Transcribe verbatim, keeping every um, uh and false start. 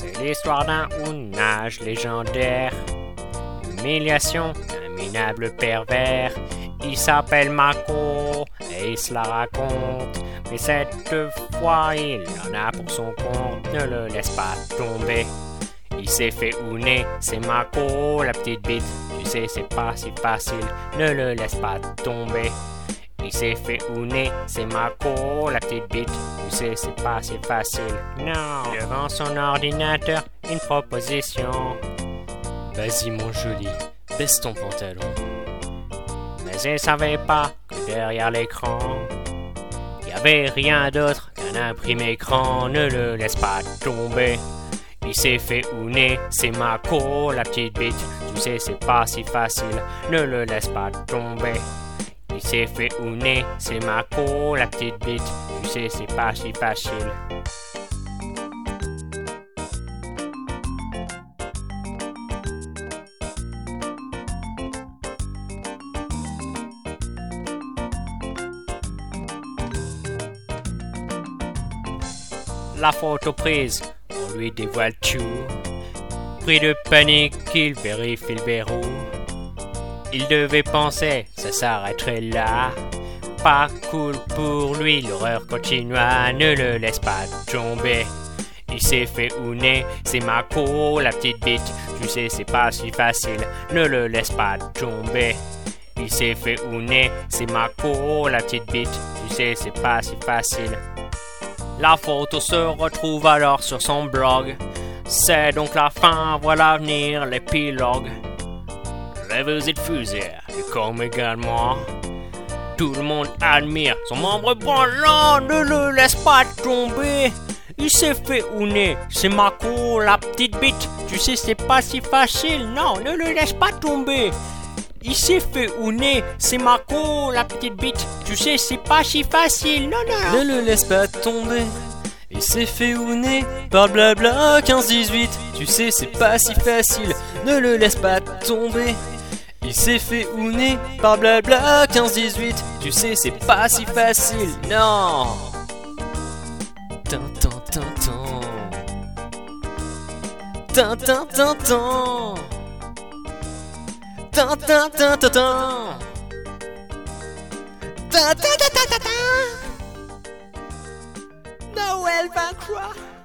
C'est l'histoire d'un ounage légendaire. Humiliation d'un minable pervers. Il s'appelle Mako et il se la raconte. Mais cette fois, il en a pour son compte. Ne le laisse pas tomber. Il s'est fait ouner, c'est Mako, la petite bite. Tu sais, c'est pas si facile. Ne le laisse pas tomber. Il s'est fait ouner, c'est Mako, la petite bite. Tu sais, c'est pas si facile. Non. Devant son ordinateur, une proposition. Vas-y mon joli, baisse ton pantalon. Mais il savait pas que derrière l'écran, y avait rien d'autre qu'un imprimé écran. Ne le laisse pas tomber. Il s'est fait ouner, c'est Mako, la petite bite. Tu sais, c'est pas si facile. Ne le laisse pas tomber. Il s'est fait ouner, c'est Mako, la petite bite. Tu sais, c'est pas si facile. La photo prise, on lui dévoile tout. Pris de panique, il vérifie le verrou. Il devait penser, ça s'arrêterait là. Pas cool pour lui, l'horreur continua. Ne le laisse pas tomber. Il s'est fait ouner, c'est Mako, la petite bite. Tu sais, c'est pas si facile. Ne le laisse pas tomber. Il s'est fait ouner, c'est Mako, la petite bite. Tu sais, c'est pas si facile. La photo se retrouve alors sur son blog. C'est donc la fin, voilà venir l'épilogue. Rêveuse et fusaire, et comme également. Tout le monde admire son membre branlant. Ne le laisse pas tomber. Il s'est fait ouner, c'est Mako, la petite bite. Tu sais, c'est pas si facile. Non, ne le laisse pas tomber. Il s'est fait ouner, c'est Mako, la petite bite. Tu sais, c'est pas si facile. Non, non. Ne le laisse pas tomber. Il s'est fait ouner par blabla quinze dix-huit. Tu sais, c'est pas si facile. Ne le laisse pas tomber. Il s'est fait ouner par blabla quinze dix-huit. Tu sais, c'est pas si facile. Non. Tin, tin, tin, tin. Tin, tin, tin, tin. Tin, tin, tin, tin, tin. Tin, tin, tin, tin, tin, tin. Noël vingt-trois.